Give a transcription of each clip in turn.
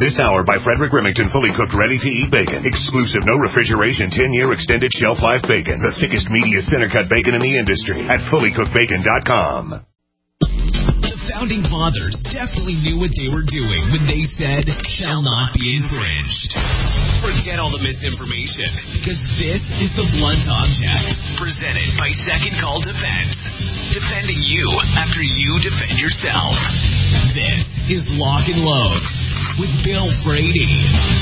This hour by Frederick Remington, fully cooked, ready-to-eat bacon. Exclusive, no refrigeration, 10-year extended shelf life bacon. The thickest, meatiest, center-cut bacon in the industry at fullycookedbacon.com. The Founding Fathers definitely knew what they were doing when they said, shall not be infringed. Forget all the misinformation, because this is The Blunt Object, presented by Second Call Defense. Defending you after you defend yourself. This is Lock and Load with Bill Brady.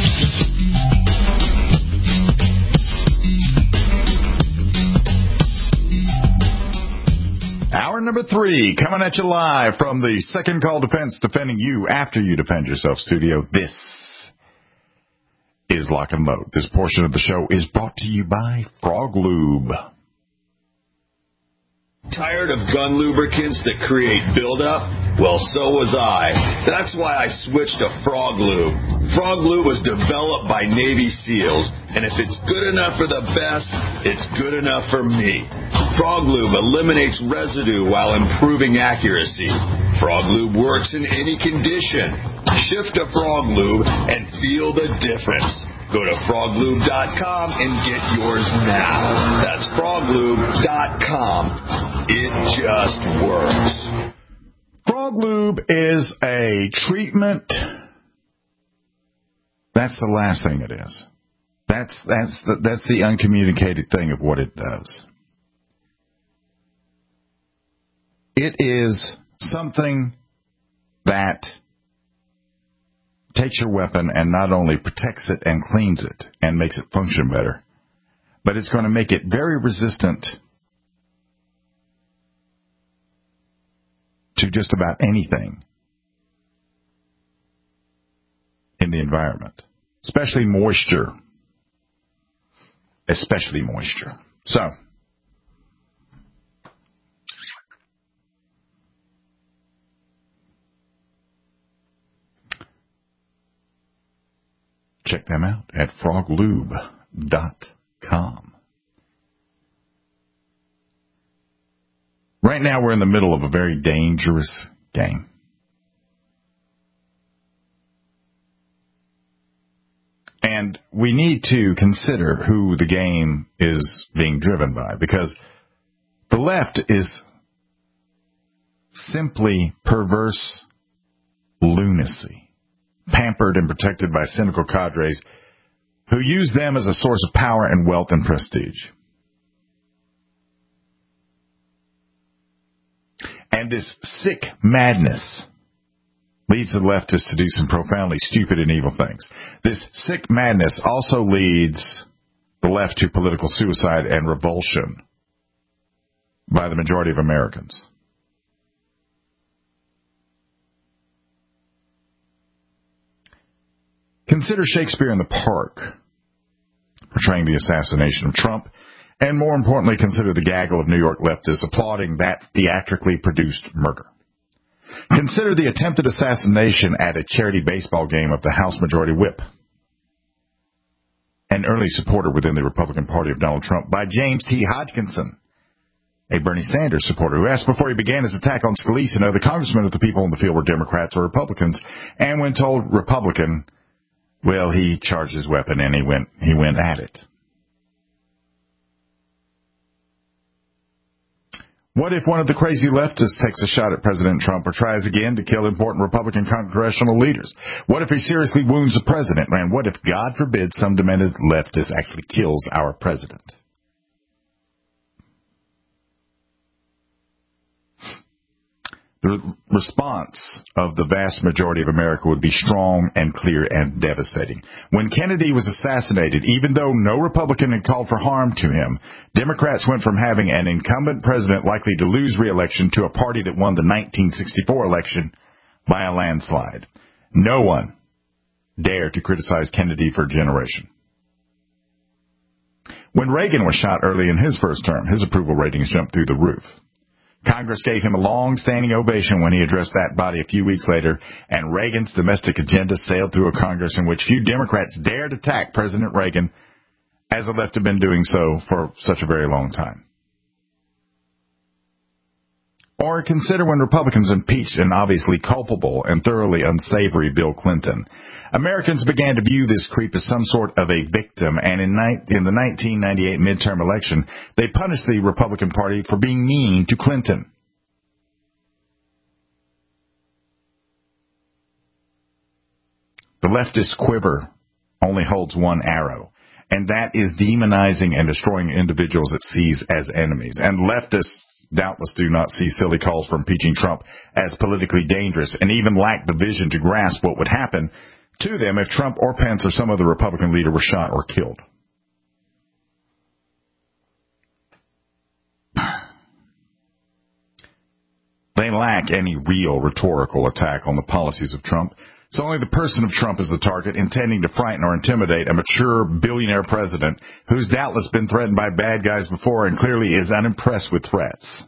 Hour number 3, coming at you live from the Second Call Defense, defending you after you defend yourself studio. This is Lock and Load. This portion of the show is brought to you by Frog Lube. Tired of gun lubricants that create buildup? Well, so was I. That's why I switched to Frog Lube. Frog Lube was developed by Navy SEALs, and if it's good enough for the best, it's good enough for me. Frog Lube eliminates residue while improving accuracy. Frog Lube works in any condition. Shift to Frog Lube and feel the difference. Go to froglube.com and get yours now. That's froglube.com. It just works. Frog Lube is a treatment. That's the last thing it is. That's the uncommunicated thing of what it does. It is something that takes your weapon and not only protects it and cleans it and makes it function better, but it's going to make it very resistant to just about anything in the environment, especially moisture. So, check them out at froglube.com. Right now we're in the middle of a very dangerous game. And we need to consider who the game is being driven by, because the left is simply perverse lunacy, pampered and protected by cynical cadres who use them as a source of power and wealth and prestige. And this sick madness leads the leftists to do some profoundly stupid and evil things. This sick madness also leads the left to political suicide and revulsion by the majority of Americans. Consider Shakespeare in the Park portraying the assassination of Trump, and more importantly, consider the gaggle of New York leftists applauding that theatrically produced murder. Consider the attempted assassination at a charity baseball game of the House Majority Whip, an early supporter within the Republican Party of Donald Trump, by James T. Hodgkinson, a Bernie Sanders supporter who asked before he began his attack on Scalise and other congressmen if the people in the field were Democrats or Republicans, and when told Republican, well, he charged his weapon and he went at it. What if one of the crazy leftists takes a shot at President Trump or tries again to kill important Republican congressional leaders? What if he seriously wounds the president? And what if, God forbid, some demented leftist actually kills our president? The response of the vast majority of America would be strong and clear and devastating. When Kennedy was assassinated, even though no Republican had called for harm to him, Democrats went from having an incumbent president likely to lose re-election to a party that won the 1964 election by a landslide. No one dared to criticize Kennedy for a generation. When Reagan was shot early in his first term, his approval ratings jumped through the roof. Congress gave him a long-standing ovation when he addressed that body a few weeks later, and Reagan's domestic agenda sailed through a Congress in which few Democrats dared attack President Reagan, as the left have been doing so for such a very long time. Or consider when Republicans impeached an obviously culpable and thoroughly unsavory Bill Clinton. Americans began to view this creep as some sort of a victim, and in the 1998 midterm election, they punished the Republican Party for being mean to Clinton. The leftist quiver only holds one arrow, and that is demonizing and destroying individuals it sees as enemies. And leftists doubtless do not see silly calls for impeaching Trump as politically dangerous, and even lack the vision to grasp what would happen to them if Trump or Pence or some other Republican leader were shot or killed. They lack any real rhetorical attack on the policies of Trump. So only the person of Trump is the target, intending to frighten or intimidate a mature billionaire president who's doubtless been threatened by bad guys before and clearly is unimpressed with threats.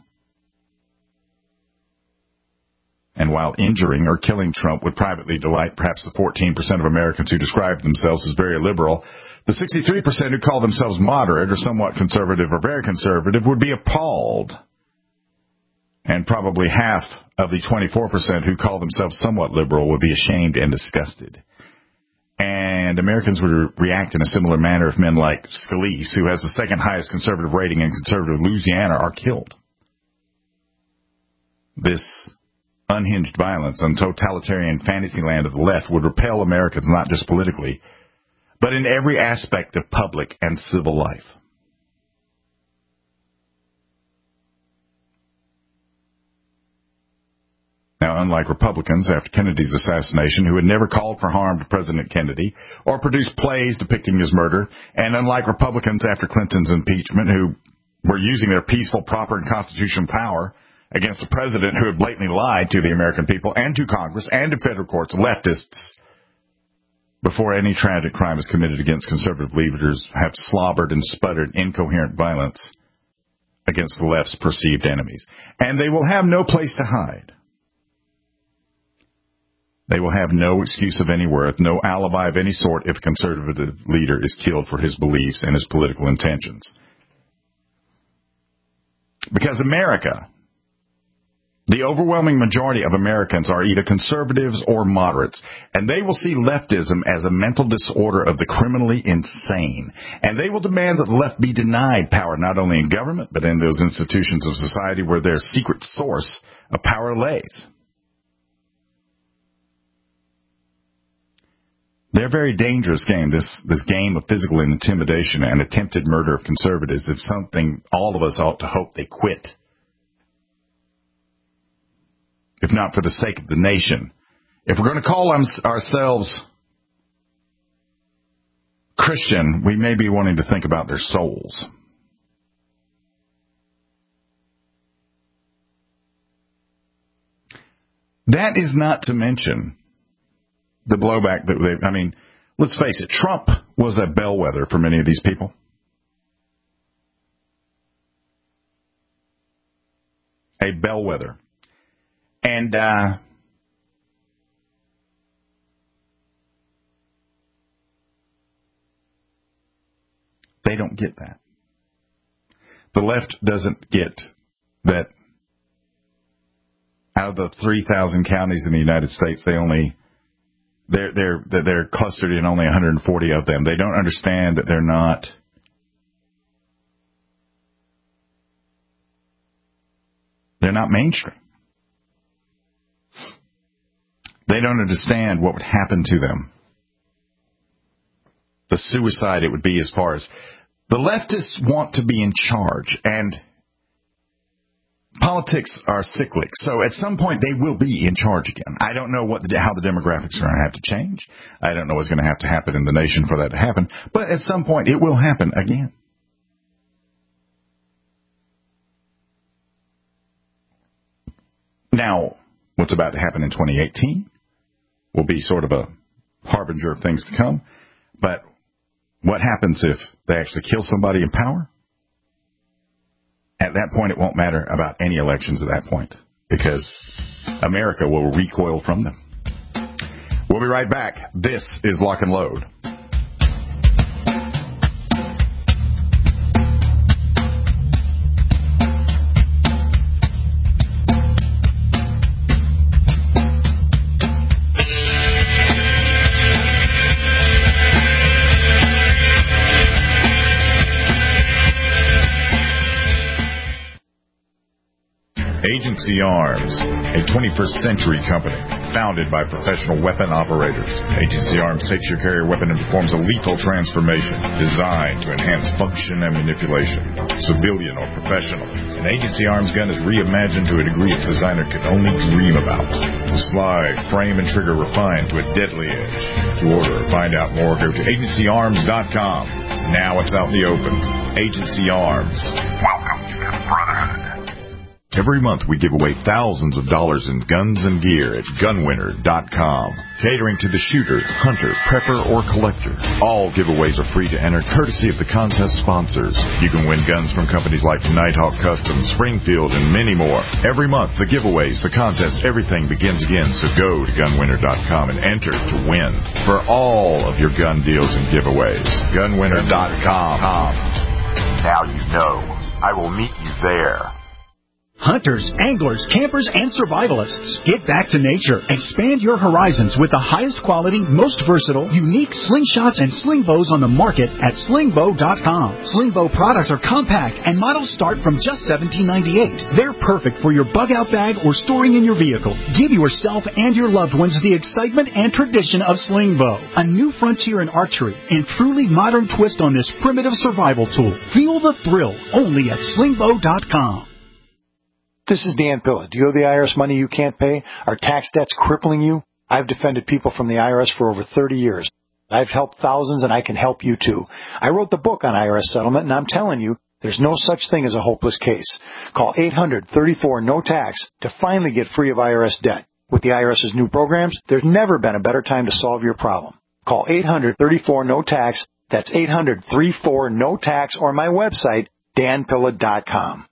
And while injuring or killing Trump would privately delight perhaps the 14% of Americans who describe themselves as very liberal, the 63% who call themselves moderate or somewhat conservative or very conservative would be appalled. And probably half of the 24% who call themselves somewhat liberal would be ashamed and disgusted. And Americans would react in a similar manner if men like Scalise, who has the second highest conservative rating in conservative Louisiana, are killed. This unhinged violence and totalitarian fantasy land of the left would repel Americans not just politically, but in every aspect of public and civil life. Now, unlike Republicans after Kennedy's assassination, who had never called for harm to President Kennedy or produced plays depicting his murder, and unlike Republicans after Clinton's impeachment, who were using their peaceful, proper, and constitutional power against a president who had blatantly lied to the American people and to Congress and to federal courts, leftists, before any tragic crime is committed against conservative leaders, have slobbered and sputtered incoherent violence against the left's perceived enemies. And they will have no place to hide. They will have no excuse of any worth, no alibi of any sort if a conservative leader is killed for his beliefs and his political intentions. Because America, the overwhelming majority of Americans are either conservatives or moderates, and they will see leftism as a mental disorder of the criminally insane. And they will demand that the left be denied power not only in government, but in those institutions of society where their secret source of power lays. They're a very dangerous game, this game of physical intimidation and attempted murder of conservatives, is something all of us ought to hope they quit. If not for the sake of the nation. If we're going to call ourselves Christian, we may be wanting to think about their souls. That is not to mention the blowback that let's face it, Trump was a bellwether for many of these people. A bellwether. And they don't get that. The left doesn't get that out of the 3,000 counties in the United States, they're clustered in only 140 of them. They don't understand that they're not mainstream. They don't understand what would happen to them. The suicide it would be as far as the leftists want to be in charge, and politics are cyclic. So at some point they will be in charge again. I don't know how the demographics are going to have to change. I don't know what's going to have to happen in the nation for that to happen. But at some point it will happen again. Now, what's about to happen in 2018 will be sort of a harbinger of things to come. But what happens if they actually kill somebody in power? At that point, it won't matter about any elections at that point, because America will recoil from them. We'll be right back. This is Lock and Load. Agency Arms, a 21st century company founded by professional weapon operators. Agency Arms takes your carrier weapon and performs a lethal transformation designed to enhance function and manipulation. Civilian or professional, an Agency Arms gun is reimagined to a degree its designer could only dream about. Slide, frame, and trigger refined to a deadly edge. To order or find out more, go to agencyarms.com. Now it's out in the open. Agency Arms. Welcome to the Brotherhood. Every month we give away thousands of dollars in guns and gear at gunwinner.com. Catering to the shooter, hunter, prepper, or collector. All giveaways are free to enter, courtesy of the contest sponsors. You can win guns from companies like Nighthawk Customs, Springfield, and many more. Every month, the giveaways, the contests, everything begins again. So go to gunwinner.com and enter to win for all of your gun deals and giveaways. Gunwinner.com. Now you know. I will meet you there. Hunters, anglers, campers, and survivalists. Get back to nature. Expand your horizons with the highest quality, most versatile, unique slingshots and sling bows on the market at slingbow.com. Slingbow products are compact and models start from just $17.98. They're perfect for your bug-out bag or storing in your vehicle. Give yourself and your loved ones the excitement and tradition of Slingbow, a new frontier in archery and truly modern twist on this primitive survival tool. Feel the thrill only at slingbow.com. This is Dan Pilla. Do you owe the IRS money you can't pay? Are tax debts crippling you? I've defended people from the IRS for over 30 years. I've helped thousands, and I can help you too. I wrote the book on IRS settlement, and I'm telling you, there's no such thing as a hopeless case. Call 800-34-NO-TAX to finally get free of IRS debt. With the IRS's new programs, there's never been a better time to solve your problem. Call 800-34-NO-TAX. That's 800-34-NO-TAX, or my website, danpilla.com.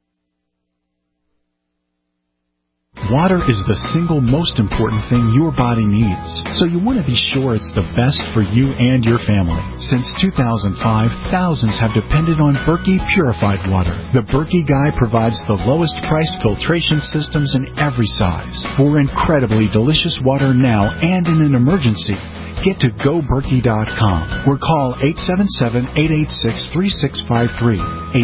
Water is the single most important thing your body needs, so you want to be sure it's the best for you and your family. Since 2005, thousands have depended on Berkey Purified Water. The Berkey Guy provides the lowest priced filtration systems in every size for incredibly delicious water now and in an emergency. Get to GoBerkey.com or call 877-886-3653.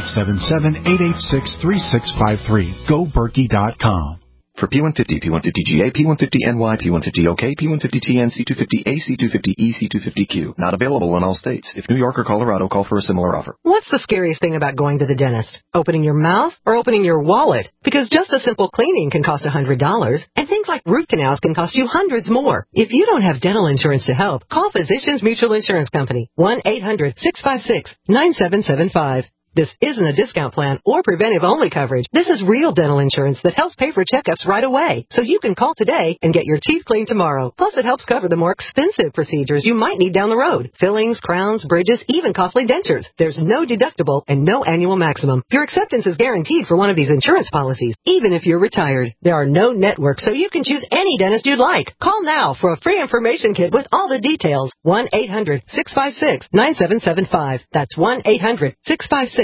877-886-3653. GoBerkey.com. For P150, P150GA, P150NY, P150OK, P150TN, C250A, C250E, C250Q. Not available in all states. If New York or Colorado, call for a similar offer. What's the scariest thing about going to the dentist? Opening your mouth or opening your wallet? Because just a simple cleaning can cost $100, and things like root canals can cost you hundreds more. If you don't have dental insurance to help, call Physicians Mutual Insurance Company, 1-800-656-9775. This isn't a discount plan or preventive-only coverage. This is real dental insurance that helps pay for checkups right away. So you can call today and get your teeth cleaned tomorrow. Plus, it helps cover the more expensive procedures you might need down the road. Fillings, crowns, bridges, even costly dentures. There's no deductible and no annual maximum. Your acceptance is guaranteed for one of these insurance policies, even if you're retired. There are no networks, so you can choose any dentist you'd like. Call now for a free information kit with all the details. 1-800-656-9775. That's 1-800-656-9775.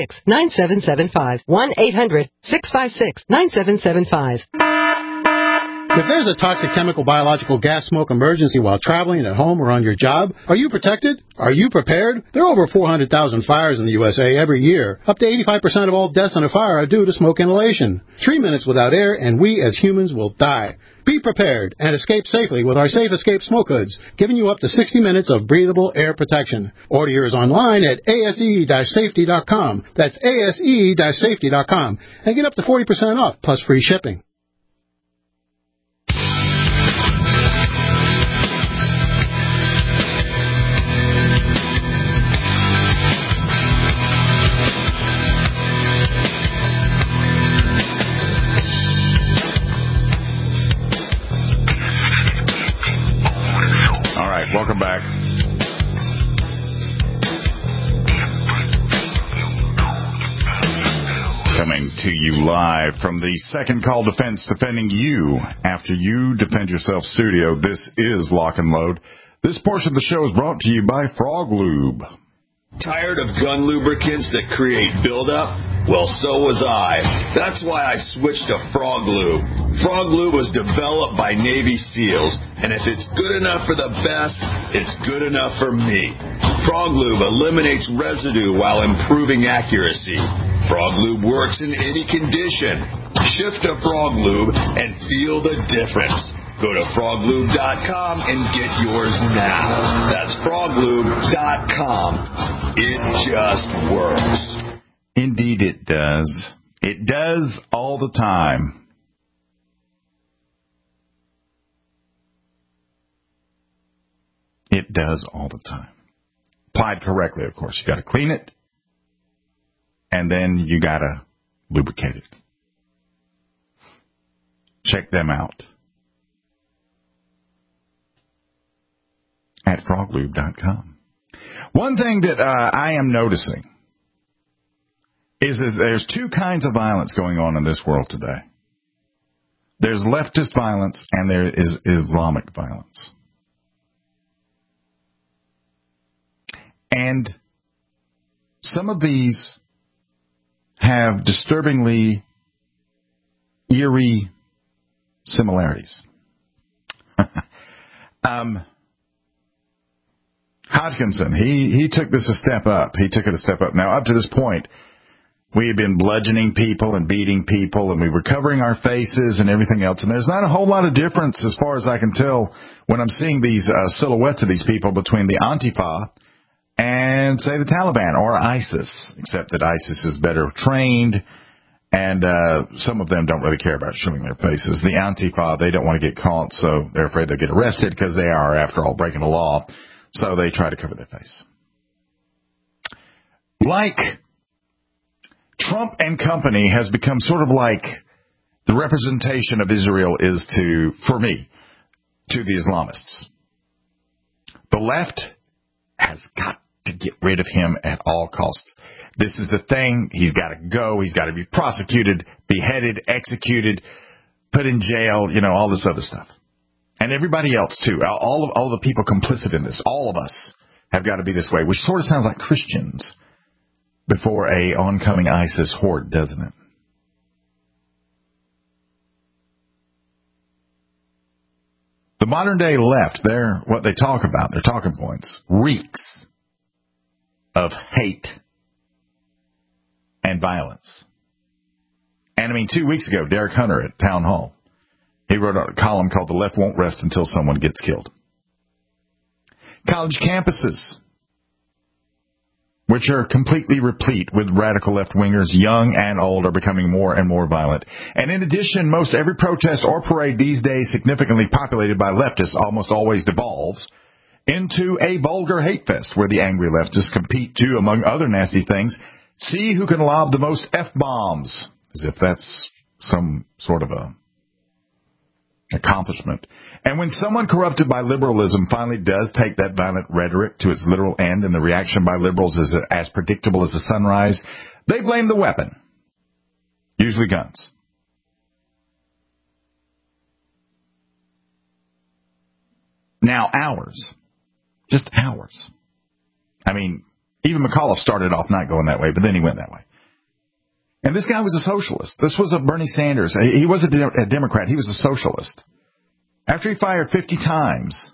1-800-656-9775. If there's a toxic chemical, biological, gas smoke emergency while traveling at home or on your job, are you protected? Are you prepared? There are over 400,000 fires in the USA every year. Up to 85% of all deaths in a fire are due to smoke inhalation. 3 minutes without air, and we as humans will die. Be prepared and escape safely with our Safe Escape Smoke Hoods, giving you up to 60 minutes of breathable air protection. Order yours online at ase-safety.com. That's ase-safety.com. And get up to 40% off, plus free shipping. Welcome back. Coming to you live from the Second Call Defense, defending you after you defend yourself studio. This is Lock and Load. This portion of the show is brought to you by Frog Lube. Tired of gun lubricants that create buildup? Well, so was I. That's why I switched to Frog Lube. Frog Lube was developed by Navy SEALs, and if it's good enough for the best, it's good enough for me. Frog Lube eliminates residue while improving accuracy. Frog Lube works in any condition. Shift to Frog Lube and feel the difference. Go to froglube.com and get yours now. That's froglube.com. It just works. Indeed it does. It does all the time. It does all the time. Applied correctly, of course. You got to clean it, and then you got to lubricate it. Check them out at froglube.com. One thing that I am noticing is there's two kinds of violence going on in this world today. There's leftist violence and there is Islamic violence. And some of these have disturbingly eerie similarities. Hodgkinson, he took this a step up. He took it a step up. Now, up to this point, we had been bludgeoning people and beating people, and we were covering our faces and everything else. And there's not a whole lot of difference, as far as I can tell, when I'm seeing these silhouettes of these people between the Antifa and, say, the Taliban or ISIS, except that ISIS is better trained, and some of them don't really care about showing their faces. The Antifa, they don't want to get caught, so they're afraid they'll get arrested because they are, after all, breaking the law, so they try to cover their face. Like Trump and company has become sort of like the representation of Israel is to, for me, to the Islamists. The left has got to get rid of him at all costs. This is the thing. He's got to go. He's got to be prosecuted, beheaded, executed, put in jail, all this other stuff. And everybody else, too. All the people complicit in this, all of us have got to be this way, which sort of sounds like Christians before a oncoming ISIS horde, doesn't it? The modern day left, what they talk about, their talking points, reeks of hate and violence. And 2 weeks ago, Derek Hunter at Town Hall, he wrote a column called "The Left Won't Rest Until Someone Gets Killed." College campuses, which are completely replete with radical left-wingers, young and old, are becoming more and more violent. And in addition, most every protest or parade these days significantly populated by leftists almost always devolves into a vulgar hate fest where the angry leftists compete to, among other nasty things, see who can lob the most F-bombs, as if that's some sort of a accomplishment. And when someone corrupted by liberalism finally does take that violent rhetoric to its literal end and the reaction by liberals is as predictable as the sunrise, they blame the weapon, usually guns. Now, ours, just ours. Even McAuliffe started off not going that way, but then he went that way. And this guy was a socialist. This was a Bernie Sanders. He was a Democrat. He was a socialist. After he fired 50 times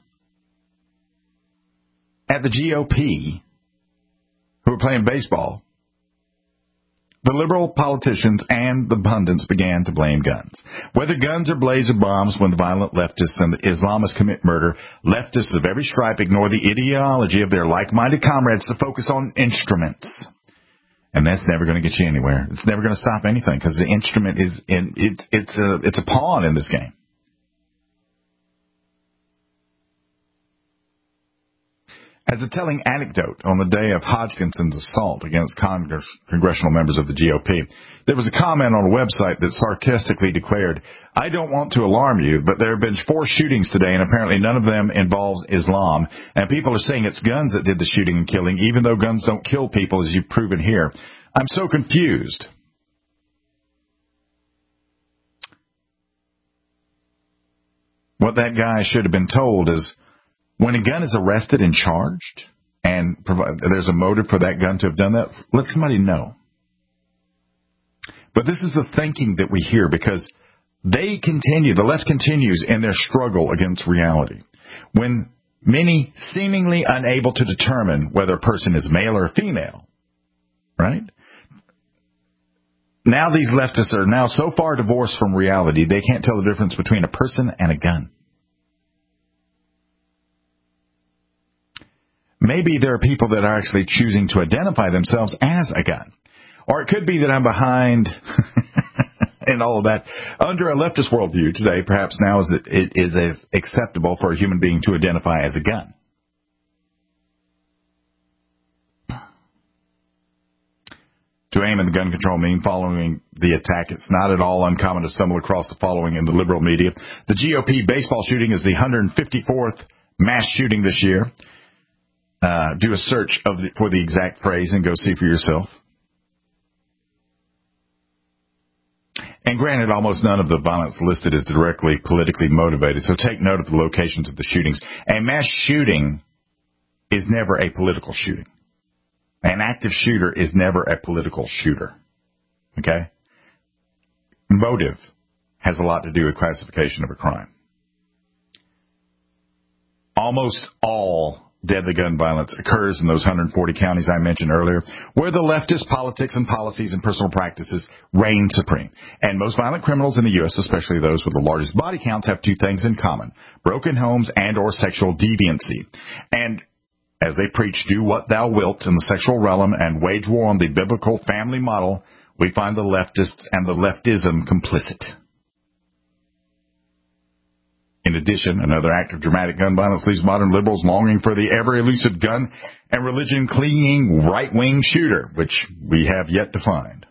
at the GOP, who were playing baseball, the liberal politicians and the pundits began to blame guns. Whether guns or blades or bombs, when the violent leftists and the Islamists commit murder, leftists of every stripe ignore the ideology of their like-minded comrades to focus on instruments. And that's never going to get you anywhere. It's never going to stop anything because the instrument it's a pawn in this game. As a telling anecdote, on the day of Hodgkinson's assault against congressional members of the GOP, there was a comment on a website that sarcastically declared, "I don't want to alarm you, but there have been 4 shootings today, and apparently none of them involves Islam, and people are saying it's guns that did the shooting and killing, even though guns don't kill people, as you've proven here. I'm so confused." What that guy should have been told is, when a gun is arrested and charged, and there's a motive for that gun to have done that, let somebody know. But this is the thinking that we hear because the left continues in their struggle against reality. When many seemingly unable to determine whether a person is male or female, right? Now these leftists are now so far divorced from reality, they can't tell the difference between a person and a gun. Maybe there are people that are actually choosing to identify themselves as a gun. Or it could be that I'm behind in all of that. Under a leftist worldview today, perhaps now it is as acceptable for a human being to identify as a gun. To aim in the gun control meme following the attack, it's not at all uncommon to stumble across the following in the liberal media. The GOP baseball shooting is the 154th mass shooting this year. Do a search for the exact phrase and go see for yourself. And granted, almost none of the violence listed is directly politically motivated, so take note of the locations of the shootings. A mass shooting is never a political shooting. An active shooter is never a political shooter. Okay? Motive has a lot to do with classification of a crime. Almost all deadly gun violence occurs in those 140 counties I mentioned earlier, where the leftist politics and policies and personal practices reign supreme. And most violent criminals in the U.S., especially those with the largest body counts, have two things in common: broken homes and or sexual deviancy. And as they preach, do what thou wilt in the sexual realm and wage war on the biblical family model, we find the leftists and the leftism complicit. In addition, another act of dramatic gun violence leaves modern liberals longing for the ever-elusive gun and religion-clinging right-wing shooter, which we have yet to find.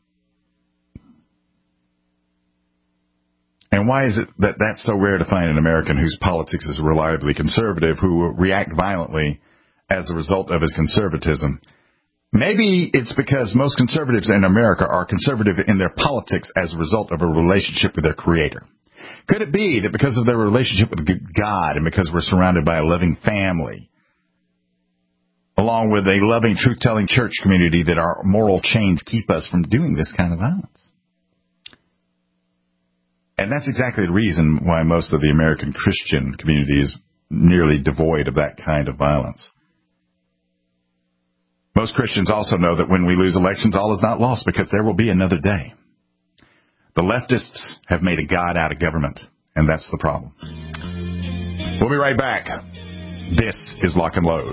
And why is it that that's so rare to find an American whose politics is reliably conservative, who will react violently as a result of his conservatism? Maybe it's because most conservatives in America are conservative in their politics as a result of a relationship with their Creator. Could it be that because of their relationship with God and because we're surrounded by a loving family, along with a loving, truth-telling church community, that our moral chains keep us from doing this kind of violence? And that's exactly the reason why most of the American Christian community is nearly devoid of that kind of violence. Most Christians also know that when we lose elections, all is not lost, because there will be another day. The leftists have made a god out of government, and that's the problem. We'll be right back. This is Lock and Load.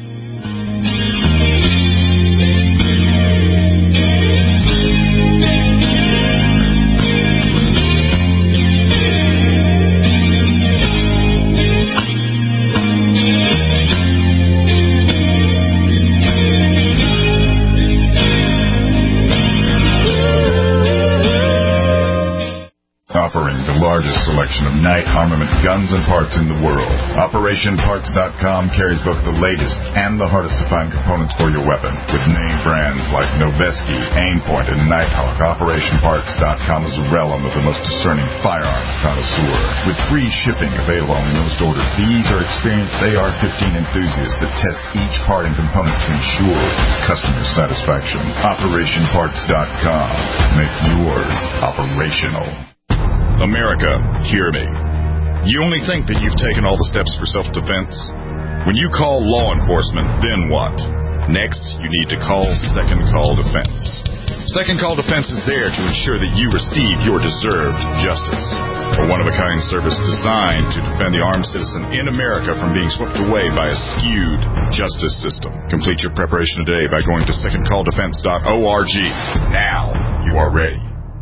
Offering the largest selection of night armament guns and parts in the world, OperationParts.com carries both the latest and the hardest-to-find components for your weapon. With name brands like Noveske, Aimpoint, and Nighthawk, OperationParts.com is a realm of the most discerning firearms connoisseur. With free shipping available on most orders, these are experienced AR-15 enthusiasts that test each part and component to ensure customer satisfaction. OperationParts.com. Make yours operational. America, hear me. You only think that you've taken all the steps for self-defense? When you call law enforcement, then what? Next, you need to call Second Call Defense. Second Call Defense is there to ensure that you receive your deserved justice. A one-of-a-kind service designed to defend the armed citizen in America from being swept away by a skewed justice system. Complete your preparation today by going to secondcalldefense.org. Now you are ready.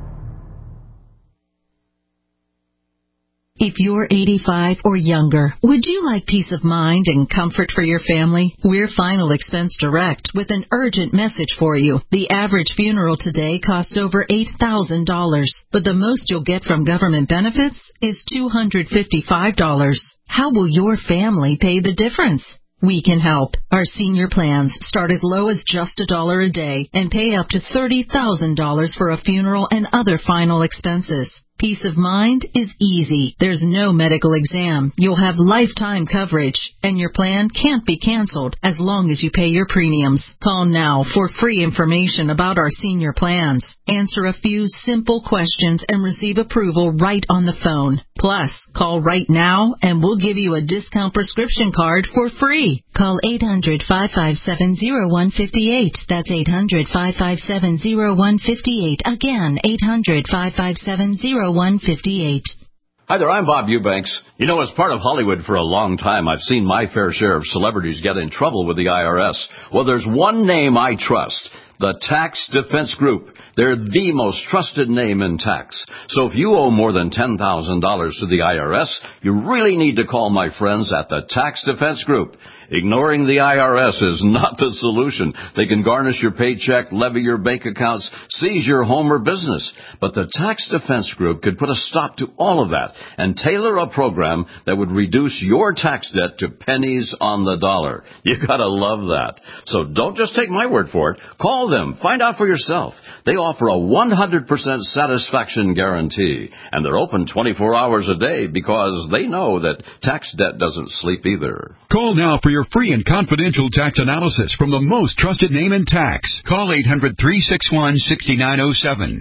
If you're 85 or younger, would you like peace of mind and comfort for your family? We're Final Expense Direct with an urgent message for you. The average funeral today costs over $8,000, but the most you'll get from government benefits is $255. How will your family pay the difference? We can help. Our senior plans start as low as just $1 a day and pay up to $30,000 for a funeral and other final expenses. Peace of mind is easy. There's no medical exam. You'll have lifetime coverage, and your plan can't be canceled as long as you pay your premiums. Call now for free information about our senior plans. Answer a few simple questions and receive approval right on the phone. Plus, call right now and we'll give you a discount prescription card for free. Call 800-557-0158. That's 800-557-0158. Again, 800-557-0158. Hi there, I'm Bob Eubanks. You know, as part of Hollywood for a long time, I've seen my fair share of celebrities get in trouble with the IRS. Well, there's one name I trust. The Tax Defense Group. They're the most trusted name in tax. So if you owe more than $10,000 to the IRS, you really need to call my friends at the Tax Defense Group. Ignoring the IRS is not the solution. They can garnish your paycheck, levy your bank accounts, seize your home or business. But the Tax Defense Group could put a stop to all of that and tailor a program that would reduce your tax debt to pennies on the dollar. You gotta love that. So don't just take my word for it. Call them. Find out for yourself. They offer a 100% satisfaction guarantee. And they're open 24 hours a day because they know that tax debt doesn't sleep either. Call now for your free and confidential tax analysis from the most trusted name in tax. Call 800-361-6907.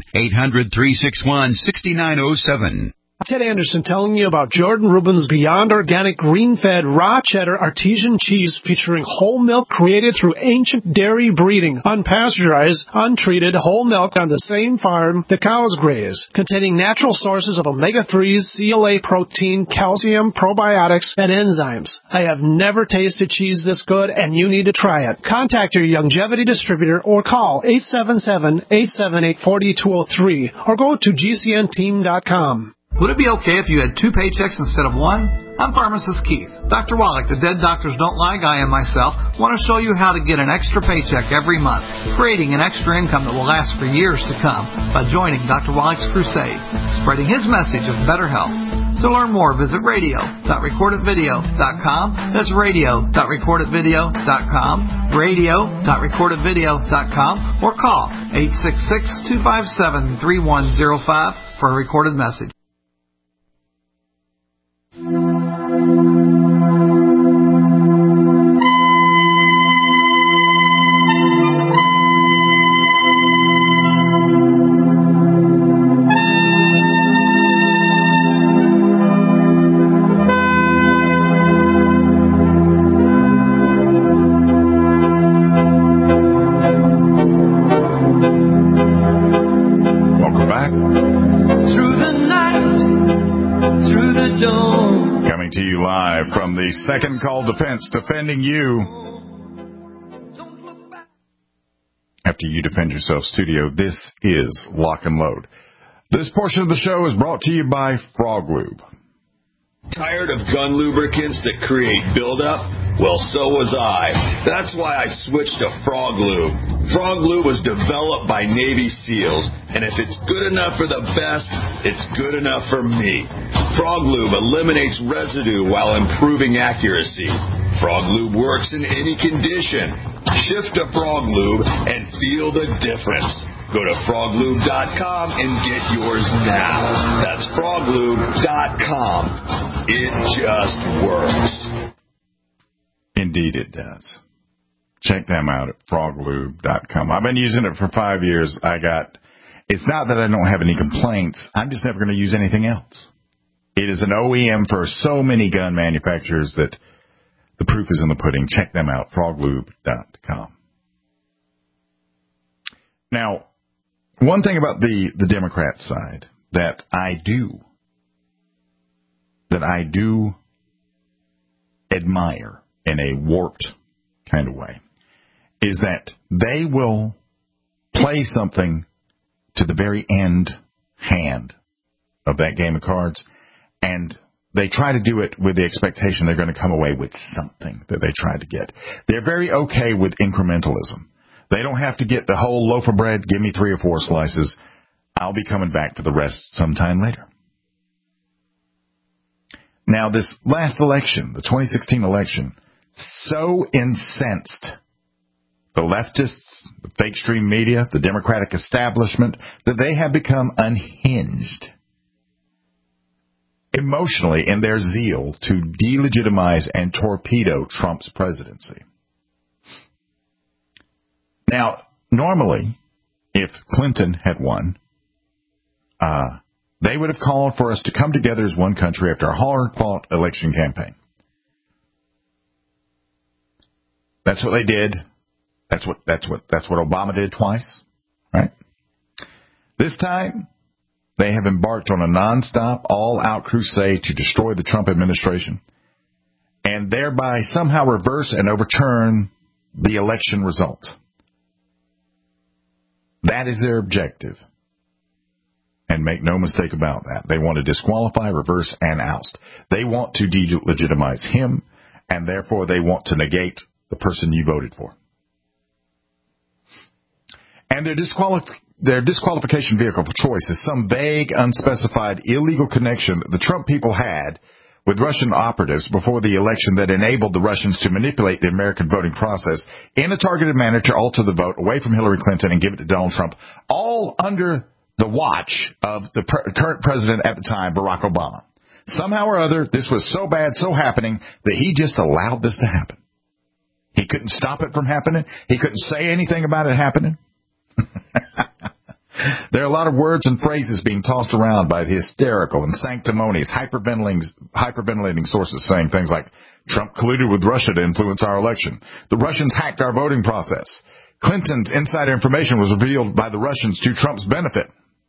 800-361-6907. Ted Anderson telling you about Jordan Rubin's Beyond Organic Green-Fed Raw Cheddar Artesian Cheese featuring whole milk created through ancient dairy breeding, unpasteurized, untreated whole milk on the same farm the cows graze, containing natural sources of omega-3s, CLA protein, calcium, probiotics, and enzymes. I have never tasted cheese this good, and you need to try it. Contact your Longevity distributor or call 877-878-4203 or go to gcnteam.com. Would it be okay if you had two paychecks instead of one? I'm Pharmacist Keith. Dr. Wallach, the Dead Doctors Don't Lie guy, and myself want to show you how to get an extra paycheck every month, creating an extra income that will last for years to come by joining Dr. Wallach's crusade, spreading his message of better health. To learn more, visit radio.recordedvideo.com. That's radio.recordedvideo.com, radio.recordedvideo.com, or call 866-257-3105 for a recorded message. From the Second Call Defense, defending you after you defend yourself studio, this is Lock and Load. This portion of the show is brought to you by Frog Lube. Tired of gun lubricants that create buildup? Well, so was I. That's why I switched to Frog Lube. Frog Lube was developed by Navy SEALs, and if it's good enough for the best, it's good enough for me. Frog Lube eliminates residue while improving accuracy. Frog Lube works in any condition. Shift to Frog Lube and feel the difference. Go to froglube.com and get yours now. That's froglube.com. It just works. Indeed it does. Check them out at froglube.com. I've been using it for 5 years. It's not that I don't have any complaints. I'm just never going to use anything else. It is an OEM for so many gun manufacturers that the proof is in the pudding. Check them out, froglube.com. Now, one thing about the Democrat side that I do admire in a warped kind of way is that they will play something to the very end hand of that game of cards, and they try to do it with the expectation they're going to come away with something that they tried to get. They're very okay with incrementalism. They don't have to get the whole loaf of bread. Give me 3 or 4 slices. I'll be coming back for the rest sometime later. Now, this last election, the 2016 election, so incensed the leftists, the fake stream media, the Democratic establishment, that they have become unhinged emotionally in their zeal to delegitimize and torpedo Trump's presidency. Now, normally, if Clinton had won, they would have called for us to come together as one country after a hard-fought election campaign. That's what they did. That's what Obama did twice, right? This time, they have embarked on a nonstop, all-out crusade to destroy the Trump administration and thereby somehow reverse and overturn the election result. That is their objective. And make no mistake about that. They want to disqualify, reverse, and oust. They want to delegitimize him, and therefore they want to negate the person you voted for. And their disqualification vehicle of choice is some vague, unspecified, illegal connection that the Trump people had with Russian operatives before the election that enabled the Russians to manipulate the American voting process in a targeted manner to alter the vote away from Hillary Clinton and give it to Donald Trump, all under the watch of the current president at the time, Barack Obama. Somehow or other, this was so bad, so happening, that he just allowed this to happen. He couldn't stop it from happening. He couldn't say anything about it happening. There are a lot of words and phrases being tossed around by the hysterical and sanctimonious, hyperventilating sources saying things like, Trump colluded with Russia to influence our election. The Russians hacked our voting process. Clinton's insider information was revealed by the Russians to Trump's benefit.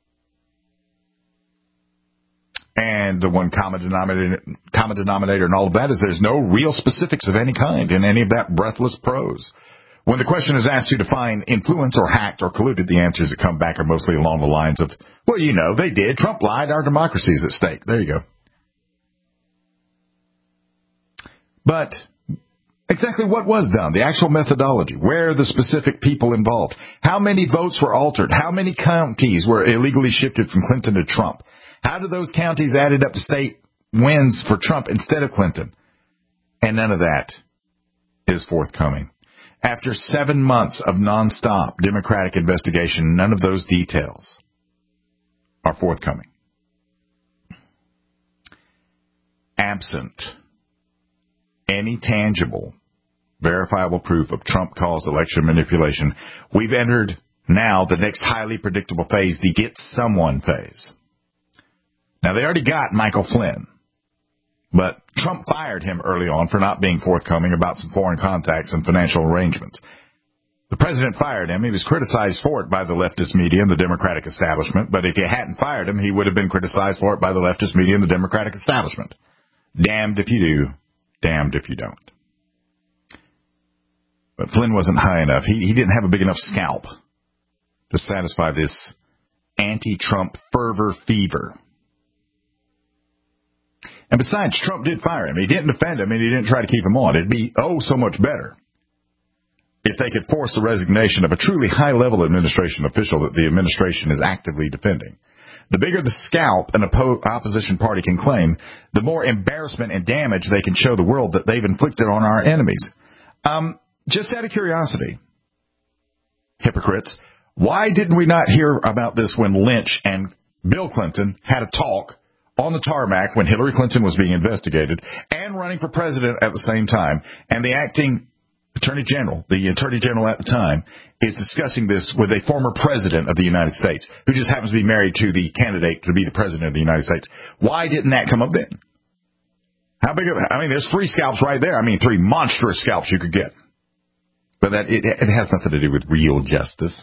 And the one common denominator in all of that is there's no real specifics of any kind in any of that breathless prose. When the question is asked to define influence or hacked or colluded, the answers that come back are mostly along the lines of, well, you know, they did. Trump lied. Our democracy is at stake. There you go. But exactly what was done? The actual methodology. Where are the specific people involved? How many votes were altered? How many counties were illegally shifted from Clinton to Trump? How do those counties added up to state wins for Trump instead of Clinton? And none of that is forthcoming. After 7 months of nonstop Democratic investigation, none of those details are forthcoming. Absent any tangible, verifiable proof of Trump-caused election manipulation, we've entered now the next highly predictable phase, the get someone phase. Now, they already got Michael Flynn, but Trump fired him early on for not being forthcoming about some foreign contacts and financial arrangements. The president fired him. He was criticized for it by the leftist media and the Democratic establishment, but if he hadn't fired him, he would have been criticized for it by the leftist media and the Democratic establishment. Damned if you do, damned if you don't. But Flynn wasn't high enough. He didn't have a big enough scalp to satisfy this anti-Trump fervor fever. And besides, Trump did fire him. He didn't defend him, and he didn't try to keep him on. It'd be, so much better if they could force the resignation of a truly high-level administration official that the administration is actively defending. The bigger the scalp an opposition party can claim, the more embarrassment and damage they can show the world that they've inflicted on our enemies. Just out of curiosity, hypocrites, why didn't we not hear about this when Lynch and Bill Clinton had a talk on the tarmac when Hillary Clinton was being investigated and running for president at the same time, and the acting attorney general at the time, is discussing this with a former president of the United States who just happens to be married to the candidate to be the president of the United States? Why didn't that come up then? How big of, there's 3 scalps right there. 3 monstrous scalps you could get. But it has nothing to do with real justice.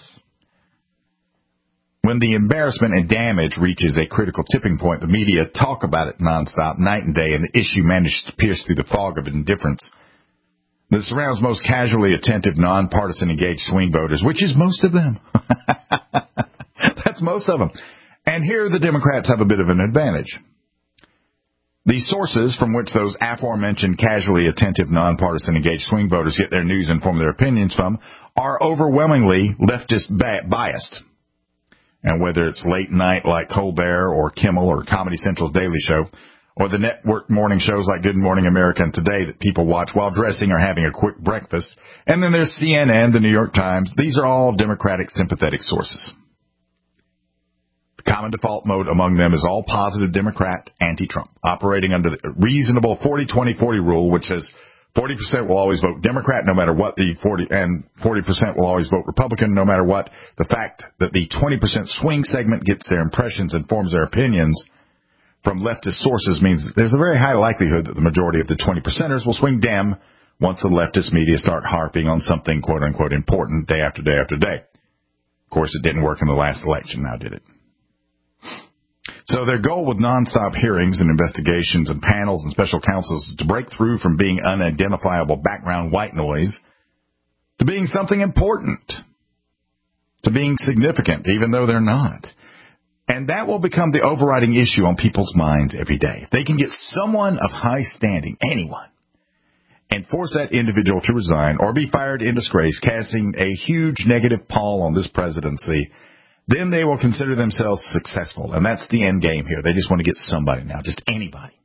When the embarrassment and damage reaches a critical tipping point, the media talk about it nonstop, night and day, and the issue manages to pierce through the fog of indifference that surrounds most casually attentive, nonpartisan, engaged swing voters, which is most of them. That's most of them. And here the Democrats have a bit of an advantage. The sources from which those aforementioned casually attentive, nonpartisan, engaged swing voters get their news and form their opinions from are overwhelmingly leftist biased. And whether it's late night like Colbert or Kimmel or Comedy Central's Daily Show, or the network morning shows like Good Morning America and Today that people watch while dressing or having a quick breakfast, and then there's CNN, the New York Times, these are all Democratic sympathetic sources. The Common default mode among them is all positive Democrat, anti-Trump, operating under the reasonable 40-20-40 rule, which says 40% will always vote Democrat no matter what, and 40% will always vote Republican no matter what. The fact that the 20% swing segment gets their impressions and forms their opinions from leftist sources means that there's a very high likelihood that the majority of the 20%ers will swing Dem once the leftist media start harping on something quote-unquote important day after day after day. Of course, it didn't work in the last election, now did it? So their goal with nonstop hearings and investigations and panels and special counsels is to break through from being unidentifiable background white noise to being something important, to being significant, even though they're not. And that will become the overriding issue on people's minds every day. If they can get someone of high standing, anyone, and force that individual to resign or be fired in disgrace, casting a huge negative pall on this presidency, then they will consider themselves successful. And that's the end game here. They just want to get somebody now, just anybody.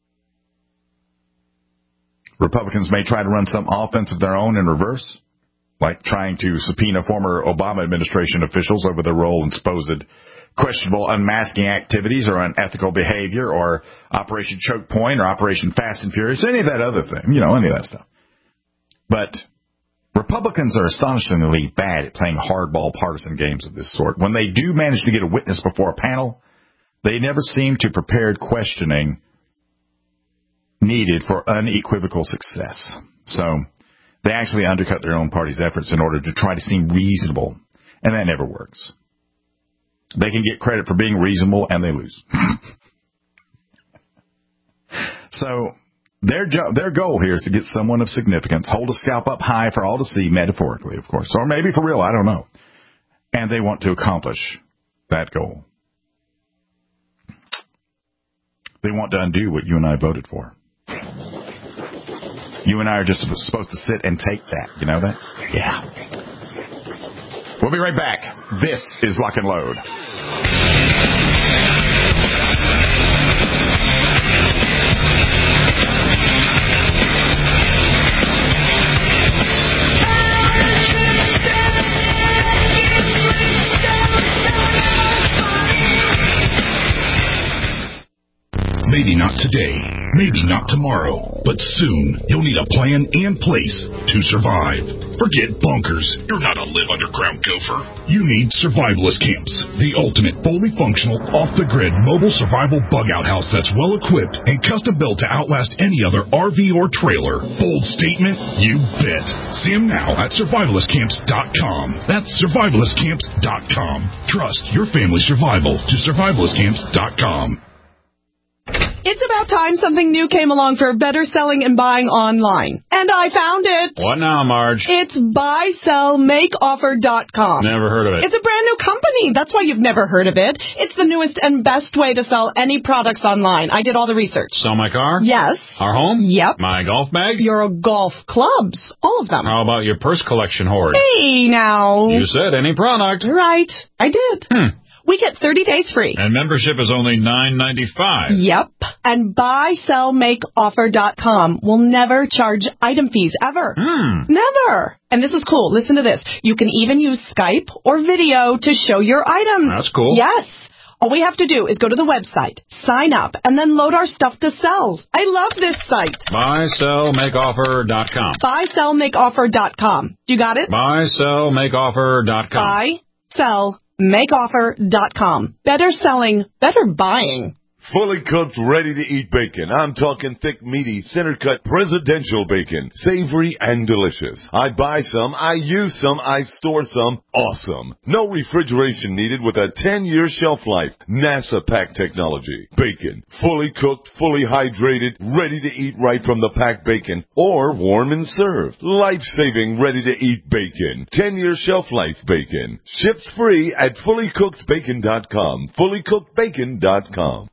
Republicans may try to run some offense of their own in reverse, like trying to subpoena former Obama administration officials over their role in supposed questionable unmasking activities or unethical behavior or Operation Choke Point or Operation Fast and Furious, any of that other thing, any of that stuff. But Republicans are astonishingly bad at playing hardball partisan games of this sort. When they do manage to get a witness before a panel, they never seem to prepared questioning needed for unequivocal success. So they actually undercut their own party's efforts in order to try to seem reasonable, and that never works. They can get credit for being reasonable, and they lose. So their goal here is to get someone of significance, hold a scalp up high for all to see, metaphorically, of course, or maybe for real, I don't know. And they want to accomplish that goal. They want to undo what you and I voted for. You and I are just supposed to sit and take that. You know that? Yeah. We'll be right back. This is Lock and Load. Maybe not today, maybe not tomorrow, but soon you'll need a plan in place to survive. Forget bunkers. You're not a live underground gopher. You need Survivalist Camps, the ultimate fully functional, off-the-grid mobile survival bug-out house that's well-equipped and custom-built to outlast any other RV or trailer. Bold statement? You bet. See them now at survivalistcamps.com. That's survivalistcamps.com. Trust your family's survival to survivalistcamps.com. It's about time something new came along for better selling and buying online. And I found it. What now, Marge? It's buysellmakeoffer.com. Never heard of it. It's a brand new company. That's why you've never heard of it. It's the newest and best way to sell any products online. I did all the research. Sell my car? Yes. Our home? Yep. My golf bag? Your golf clubs. All of them. How about your purse collection hoard? Hey, now. You said any product. Right. I did. We get 30 days free. And membership is only $9.95. Yep. And buysellmakeoffer.com will never charge item fees, ever. Never. And this is cool. Listen to this. You can even use Skype or video to show your items. That's cool. Yes. All we have to do is go to the website, sign up, and then load our stuff to sell. I love this site. Buysellmakeoffer.com. Buysellmakeoffer.com. You got it? Buysellmakeoffer.com. Buysellmakeoffer.com. Better selling, better buying. Fully cooked, ready-to-eat bacon. I'm talking thick, meaty, center-cut presidential bacon. Savory and delicious. I buy some, I use some, I store some. Awesome. No refrigeration needed with a 10-year shelf life. NASA pack technology. Bacon. Fully cooked, fully hydrated, ready to eat right from the packed bacon. Or warm and served. Life-saving, ready-to-eat bacon. 10-year shelf life bacon. Ships free at fullycookedbacon.com. Fullycookedbacon.com.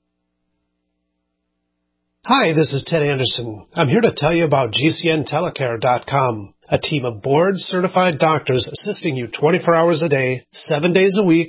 Hi, this is Ted Anderson. I'm here to tell you about GCNtelecare.com, a team of board-certified doctors assisting you 24 hours a day, 7 days a week,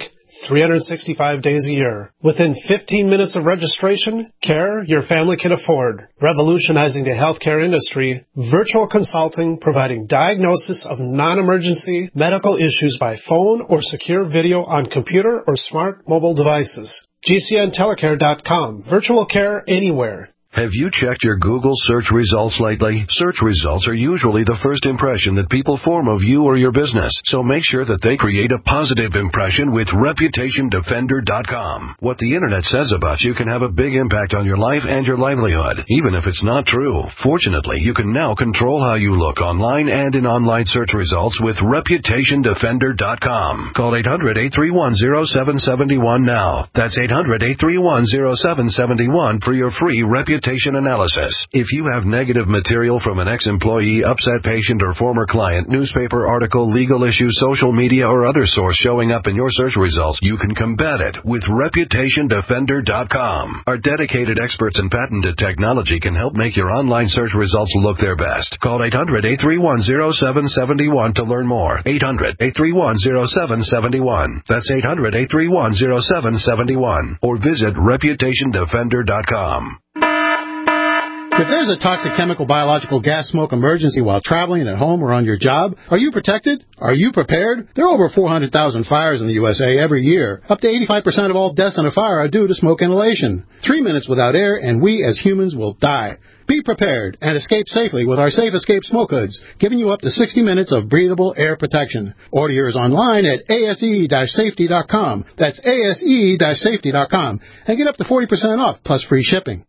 365 days a year. Within 15 minutes of registration, care your family can afford. Revolutionizing the healthcare industry, virtual consulting providing diagnosis of non-emergency medical issues by phone or secure video on computer or smart mobile devices. GCNtelecare.com. Virtual care anywhere. Have you checked your Google search results lately? Search results are usually the first impression that people form of you or your business, so make sure that they create a positive impression with ReputationDefender.com. What the Internet says about you can have a big impact on your life and your livelihood, even if it's not true. Fortunately, you can now control how you look online and in online search results with ReputationDefender.com. Call 800-831-0771 now. That's 800-831-0771 for your free reputation analysis. If you have negative material from an ex-employee, upset patient, or former client, newspaper article, legal issue, social media, or other source showing up in your search results, you can combat it with ReputationDefender.com. Our dedicated experts in patented technology can help make your online search results look their best. Call 800-831-0771 to learn more. 800-831-0771. That's 800-831-0771. Or visit ReputationDefender.com. If there's a toxic chemical, biological, gas smoke emergency while traveling at home or on your job, are you protected? Are you prepared? There are over 400,000 fires in the USA every year. Up to 85% of all deaths in a fire are due to smoke inhalation. 3 minutes without air and we as humans will die. Be prepared and escape safely with our Safe Escape smoke hoods, giving you up to 60 minutes of breathable air protection. Order yours online at ase-safety.com. That's ase-safety.com. And get up to 40% off plus free shipping.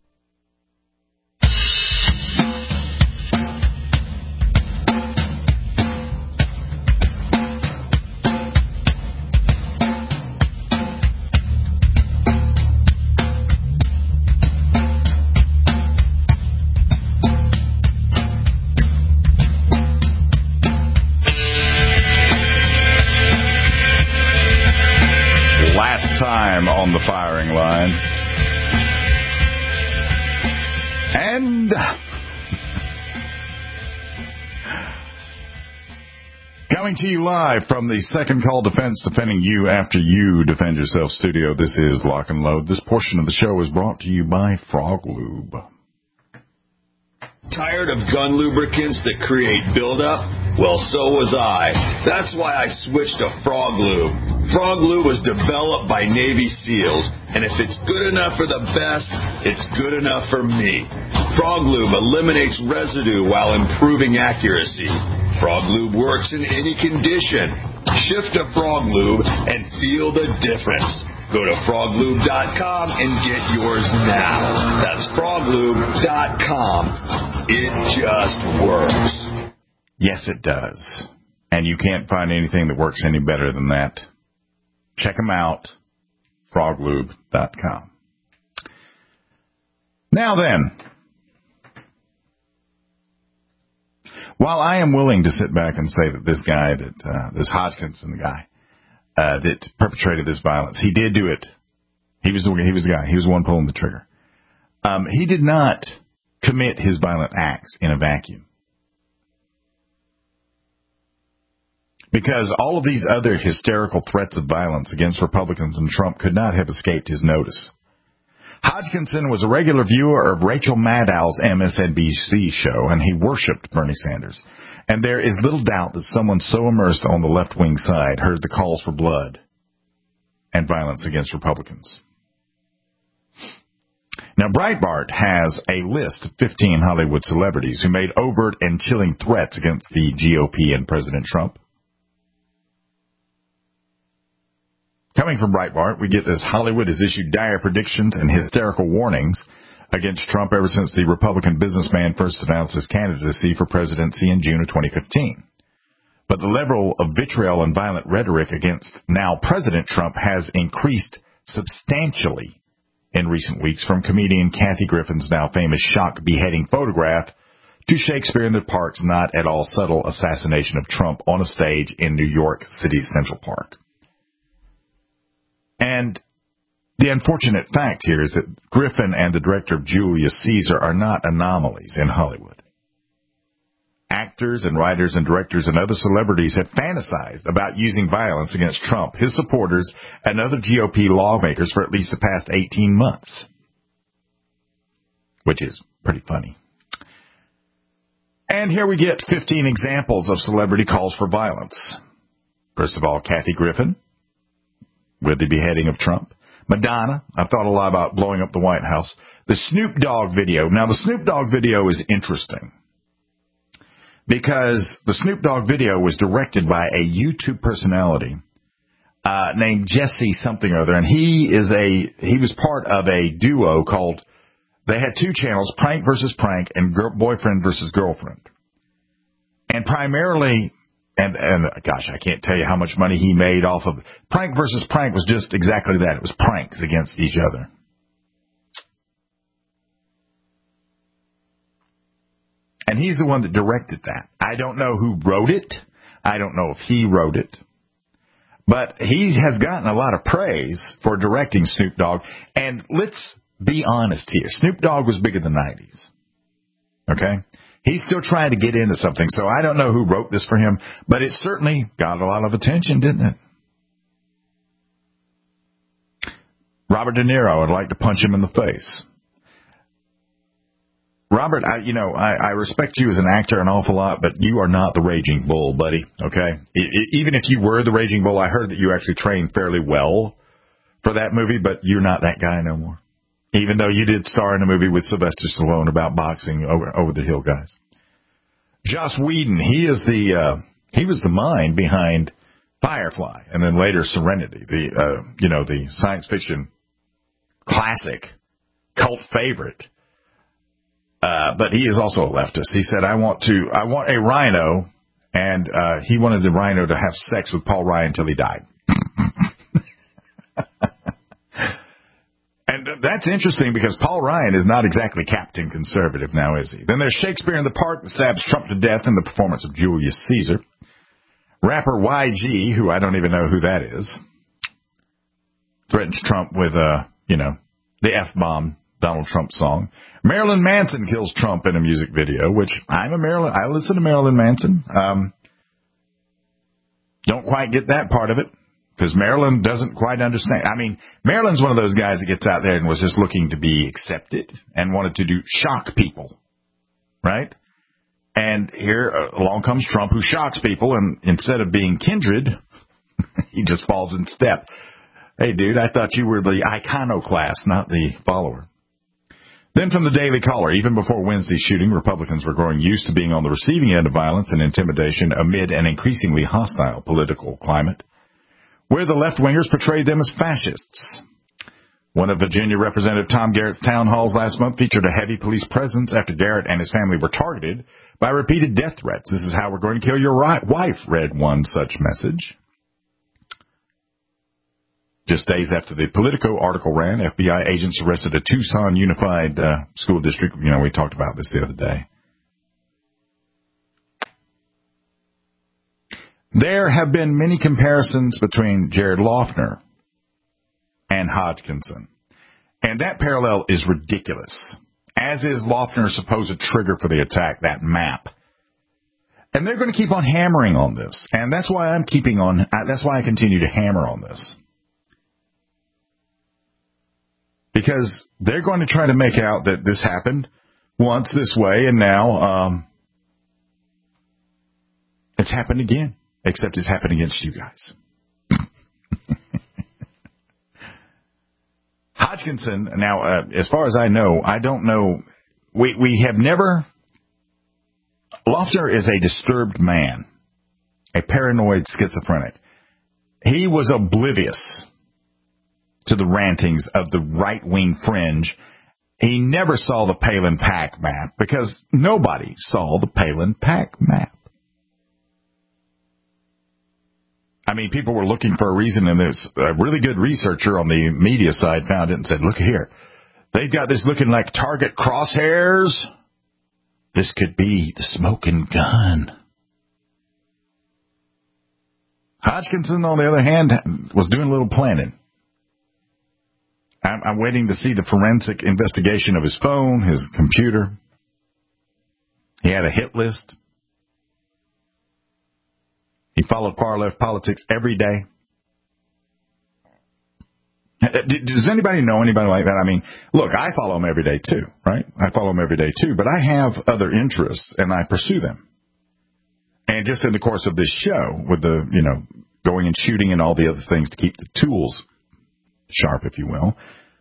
On the firing line. And coming to you live from the Second Call Defense, defending you after you defend yourself studio. This is Lock and Load. This portion of the show is brought to you by Frog Lube. Tired of gun lubricants that create buildup? Well, so was I. That's why I switched to Frog Lube. Frog Lube was developed by Navy SEALs, and if it's good enough for the best, it's good enough for me. Frog Lube eliminates residue while improving accuracy. Frog Lube works in any condition. Shift to Frog Lube and feel the difference. Go to froglube.com and get yours now. That's froglube.com. It just works. Yes, it does. And you can't find anything that works any better than that. Check them out, froglube.com. Now then, while I am willing to sit back and say that this guy, this Hodgkinson guy, that perpetrated this violence, he did do it. He was the guy. He was the one pulling the trigger. He did not commit his violent acts in a vacuum. Because all of these other hysterical threats of violence against Republicans and Trump could not have escaped his notice. Hodgkinson was a regular viewer of Rachel Maddow's MSNBC show, and he worshipped Bernie Sanders. And there is little doubt that someone so immersed on the left-wing side heard the calls for blood and violence against Republicans. Now, Breitbart has a list of 15 Hollywood celebrities who made overt and chilling threats against the GOP and President Trump. Coming from Breitbart, we get this: Hollywood has issued dire predictions and hysterical warnings against Trump ever since the Republican businessman first announced his candidacy for presidency in June of 2015. But the level of vitriol and violent rhetoric against now President Trump has increased substantially in recent weeks, from comedian Kathy Griffin's now famous shock beheading photograph to Shakespeare in the Park's not at all subtle assassination of Trump on a stage in New York City's Central Park. And the unfortunate fact here is that Griffin and the director of Julius Caesar are not anomalies in Hollywood. Actors and writers and directors and other celebrities have fantasized about using violence against Trump, his supporters, and other GOP lawmakers for at least the past 18 months. Which is pretty funny. And here we get 15 examples of celebrity calls for violence. First of all, Kathy Griffin, with the beheading of Trump. Madonna, I've thought a lot about blowing up the White House. The Snoop Dogg video. Now, the Snoop Dogg video is interesting because the Snoop Dogg video was directed by a YouTube personality named Jesse something or other, and he was part of a duo called, they had two channels, Prank versus Prank and Boyfriend versus Girlfriend. And primarily, and gosh, I can't tell you how much money he made off of Prank versus Prank was just exactly that. It was pranks against each other. And he's the one that directed that. I don't know who wrote it. I don't know if he wrote it. But he has gotten a lot of praise for directing Snoop Dogg. And let's be honest here. Snoop Dogg was big in the 90s. Okay? He's still trying to get into something, so I don't know who wrote this for him, but it certainly got a lot of attention, didn't it? Robert De Niro, I'd like to punch him in the face. Robert, I respect you as an actor an awful lot, but you are not the Raging Bull, buddy, okay? Even if you were the Raging Bull, I heard that you actually trained fairly well for that movie, but you're not that guy no more. Even though you did star in a movie with Sylvester Stallone about boxing over the hill guys. Joss Whedon, he was the mind behind Firefly and then later Serenity, the science fiction classic, cult favorite. But he is also a leftist. He said, I want a rhino, and he wanted the rhino to have sex with Paul Ryan until he died. And that's interesting because Paul Ryan is not exactly Captain Conservative now, is he? Then there's Shakespeare in the Park that stabs Trump to death in the performance of Julius Caesar. Rapper YG, who I don't even know who that is, threatens Trump with, the F-bomb Donald Trump song. Marilyn Manson kills Trump in a music video, which I listen to Marilyn Manson. Don't quite get that part of it. Because Marilyn doesn't quite understand. I mean, Marilyn's one of those guys that gets out there and was just looking to be accepted and wanted to shock people, right? And here along comes Trump, who shocks people, and instead of being kindred, he just falls in step. Hey, dude, I thought you were the iconoclast, not the follower. Then from the Daily Caller, even before Wednesday's shooting, Republicans were growing used to being on the receiving end of violence and intimidation amid an increasingly hostile political climate, where the left-wingers portrayed them as fascists. One of Virginia Representative Tom Garrett's town halls last month featured a heavy police presence after Garrett and his family were targeted by repeated death threats. This is how we're going to kill your wife, read one such message. Just days after the Politico article ran, FBI agents arrested a Tucson Unified School District. We talked about this the other day. There have been many comparisons between Jared Loughner and Hodgkinson. And that parallel is ridiculous, as is Loughner's supposed trigger for the attack, that map. And they're going to keep on hammering on this. And that's why that's why I continue to hammer on this. Because they're going to try to make out that this happened once this way, and now it's happened again. Except it's happened against you guys. Hodgkinson, now, as far as I know, I don't know. We have never. Loughner is a disturbed man, a paranoid schizophrenic. He was oblivious to the rantings of the right-wing fringe. He never saw the Palin-Pack map because nobody saw the Palin-Pack map. I mean, people were looking for a reason, and there's a really good researcher on the media side found it and said, look here, they've got this looking like target crosshairs. This could be the smoking gun. Hodgkinson, on the other hand, was doing a little planning. I'm waiting to see the forensic investigation of his phone, his computer. He had a hit list. He followed far-left politics every day. Does anybody know anybody like that? I mean, look, I follow him every day too, right? I follow him every day too, but I have other interests and I pursue them. And just in the course of this show, with the, going and shooting and all the other things to keep the tools sharp, if you will,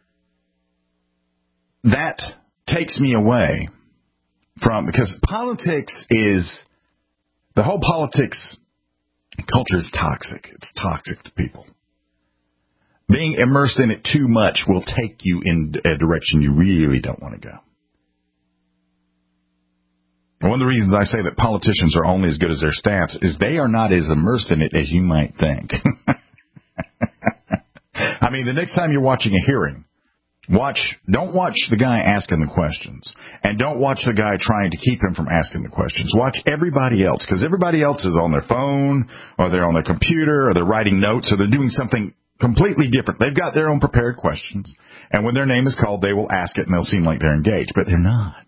that takes me away from, because politics is, the whole politics culture is toxic. It's toxic to people. Being immersed in it too much will take you in a direction you really don't want to go. And one of the reasons I say that politicians are only as good as their staffs is they are not as immersed in it as you might think. I mean, the next time you're watching a hearing, don't watch the guy asking the questions, and don't watch the guy trying to keep him from asking the questions. Watch everybody else, because everybody else is on their phone, or they're on their computer, or they're writing notes, or they're doing something completely different. They've got their own prepared questions, and when their name is called, they will ask it, and they'll seem like they're engaged, but they're not.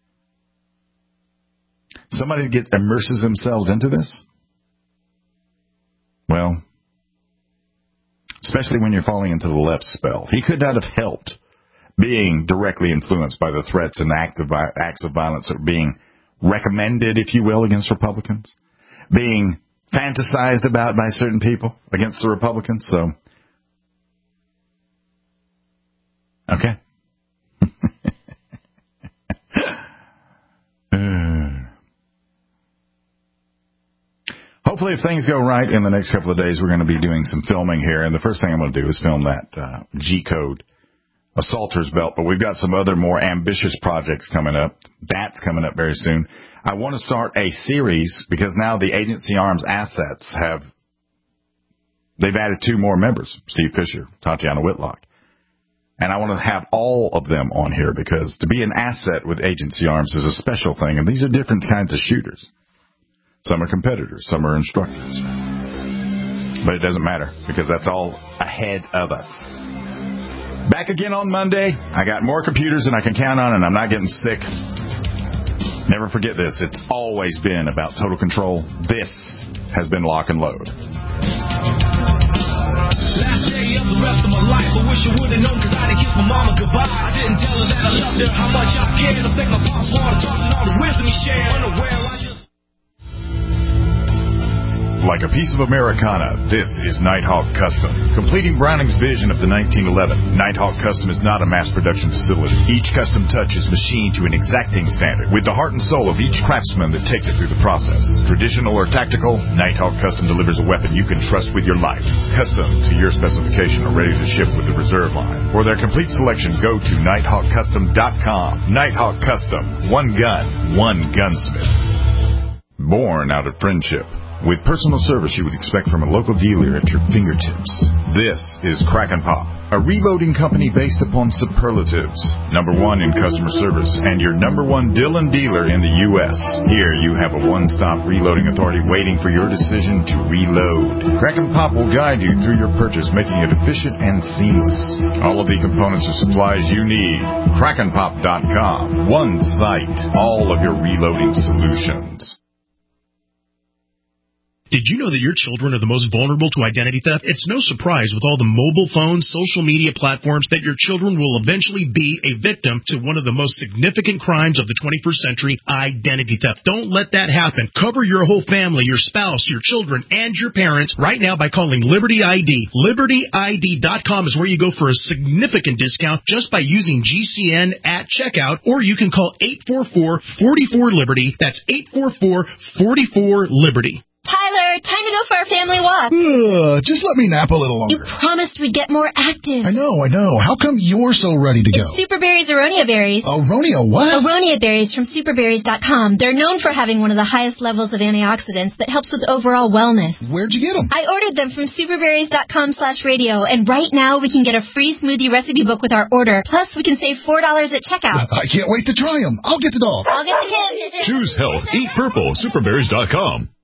Somebody immerses themselves into this? Well, especially when you're falling into the left spell. He could not have helped being directly influenced by the threats and acts of violence that are being recommended, if you will, against Republicans, being fantasized about by certain people against the Republicans. So, okay. Hopefully, if things go right in the next couple of days, we're going to be doing some filming here. And the first thing I'm going to do is film that G-Code assaulter's belt. But we've got some other more ambitious projects coming up. That's coming up very soon. I want to start a series because now the Agency Arms assets they've added 2 more members, Steve Fisher, Tatiana Whitlock. And I want to have all of them on here because to be an asset with Agency Arms is a special thing. And these are different kinds of shooters. Some are competitors, some are instructors. But it doesn't matter because that's all ahead of us. Back again on Monday. I got more computers than I can count on, and I'm not getting sick. Never forget this. It's always been about total control. This has been Lock and Load. Last day of the rest of my life, I wish I would have known because I didn't kiss my mama goodbye. I didn't tell her that I loved her, how much I cared. I think my pops wanted to and all the wisdom he shared. Unaware, I just... Like a piece of Americana, this is Nighthawk Custom. Completing Browning's vision of the 1911, Nighthawk Custom is not a mass production facility. Each custom touch is machined to an exacting standard with the heart and soul of each craftsman that takes it through the process. Traditional or tactical, Nighthawk Custom delivers a weapon you can trust with your life. Custom to your specification or ready to ship with the reserve line. For their complete selection, go to nighthawkcustom.com. Nighthawk Custom. One gun, one gunsmith. Born out of friendship. With personal service you would expect from a local dealer at your fingertips. This is Kraken Pop, a reloading company based upon superlatives. #1 in customer service and your #1 Dillon dealer in the U.S. Here you have a one-stop reloading authority waiting for your decision to reload. Kraken Pop will guide you through your purchase, making it efficient and seamless. All of the components and supplies you need. KrakenPop.com. One site. All of your reloading solutions. Did you know that your children are the most vulnerable to identity theft? It's no surprise with all the mobile phones, social media platforms that your children will eventually be a victim to one of the most significant crimes of the 21st century, identity theft. Don't let that happen. Cover your whole family, your spouse, your children, and your parents right now by calling Liberty ID. LibertyID.com is where you go for a significant discount just by using GCN at checkout, or you can call 844-44-LIBERTY. That's 844-44-LIBERTY. Tyler, time to go for our family walk. Just let me nap a little longer. You promised we'd get more active. I know. How come you're so ready to go? It's Superberry's Aronia berries. Aronia what? Aronia berries from superberries.com. They're known for having one of the highest levels of antioxidants that helps with overall wellness. Where'd you get them? I ordered them from superberries.com/radio, and right now we can get a free smoothie recipe book with our order. Plus, we can save $4 at checkout. I can't wait to try them. I'll get the dog. I'll get the kids. Choose health. Eat purple. Superberries.com.